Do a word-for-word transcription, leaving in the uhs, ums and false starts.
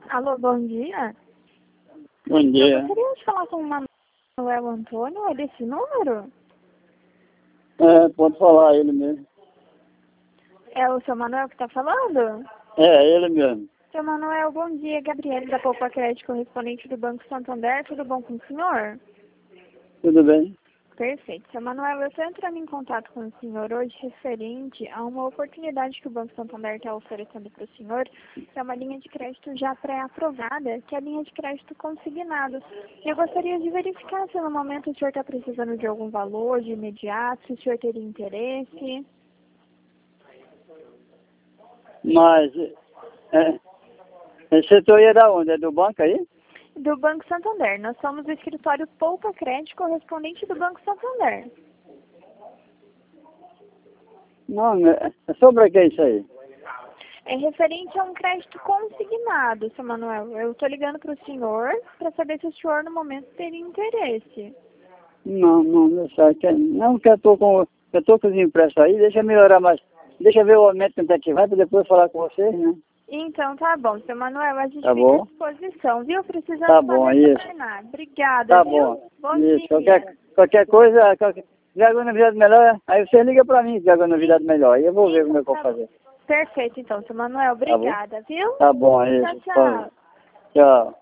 Alô, bom dia. Bom Eu dia. gostaria de falar com o Manuel Antônio, é desse número? É, pode falar, ele mesmo. É o seu Manuel que está falando? É, ele mesmo. Seu Manuel, bom dia. Gabriele da Poupa Crédito, correspondente do Banco Santander. Tudo bom com o senhor? Tudo bem? Perfeito. Seu Manuel, eu estou entrando em contato com o senhor hoje referente a uma oportunidade que o Banco Santander está oferecendo para o senhor, que é uma linha de crédito já pré-aprovada, que é a linha de crédito consignado. Eu gostaria de verificar se no momento o senhor está precisando de algum valor de imediato, se o senhor teria interesse. Mas, é, esse setor é da onde? É do banco aí? Do Banco Santander. Nós somos o escritório Poupa Crédito, correspondente do Banco Santander. Não, é é sobre o que é isso aí? É referente a um crédito consignado, seu Manuel. Eu estou ligando para o senhor para saber se o senhor no momento teria interesse. Não, não, não sei. que- Não, que eu tô com, eu tô com os impressos aí, deixa eu melhorar mais. Deixa eu ver o aumento quanto é que vai, para depois falar com vocês, né? Então, tá bom, seu Manuel, a gente Tá fica à bom? disposição, viu? Precisando Tá só bom, isso. retornar. Obrigada, Tá viu? bom. Bom Isso. dia. Qualquer, qualquer coisa, qualquer, se tiver alguma novidade melhor, aí você liga pra mim se tiver alguma novidade melhor. Aí eu vou ver como é que eu vou Tá bom. fazer. Perfeito, então, seu Manuel. Tá bom? Obrigada, viu? Tá bom, Tchau, isso. tchau. Tchau.